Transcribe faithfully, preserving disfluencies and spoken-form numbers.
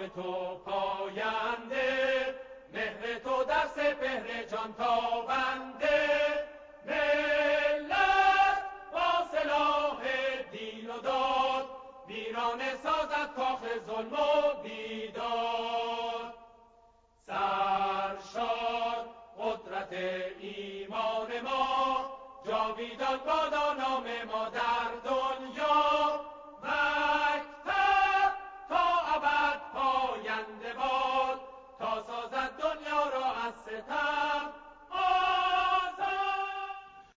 نام تو پاینده، مهر تو در سپهر جان تابنده. ملت با سلاح دین و داد، ویرانه سازد کاخ ظلم و بیداد. سرشار قدرت ایمان ما، جاویدان با